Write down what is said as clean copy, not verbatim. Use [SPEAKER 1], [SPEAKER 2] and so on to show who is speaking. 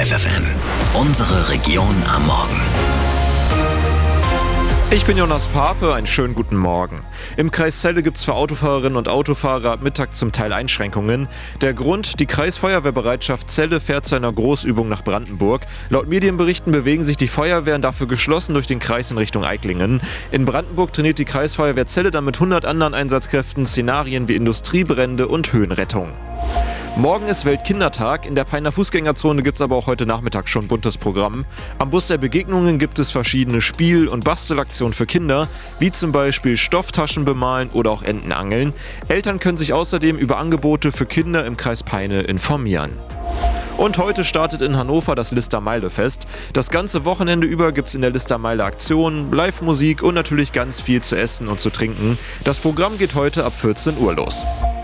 [SPEAKER 1] FFN, unsere Region am Morgen.
[SPEAKER 2] Ich bin Jonas Pape, einen schönen guten Morgen. Im Kreis Celle gibt es für Autofahrerinnen und Autofahrer ab Mittag zum Teil Einschränkungen. Der Grund: die Kreisfeuerwehrbereitschaft Celle fährt zu einer Großübung nach Brandenburg. Laut Medienberichten bewegen sich die Feuerwehren dafür geschlossen durch den Kreis in Richtung Eiklingen. In Brandenburg trainiert die Kreisfeuerwehr Celle dann mit 100 anderen Einsatzkräften Szenarien wie Industriebrände und Höhenrettung. Morgen ist Weltkindertag. In der Peiner Fußgängerzone gibt es aber auch heute Nachmittag schon ein buntes Programm. Am Bus der Begegnungen gibt es verschiedene Spiel- und Bastelaktionen für Kinder, wie zum Beispiel Stofftaschen bemalen oder auch Entenangeln. Eltern können sich außerdem über Angebote für Kinder im Kreis Peine informieren. Und heute startet in Hannover das Listermeile-Fest. Das ganze Wochenende über gibt es in der Listermeile Aktionen, Live-Musik und natürlich ganz viel zu essen und zu trinken. Das Programm geht heute ab 14 Uhr los.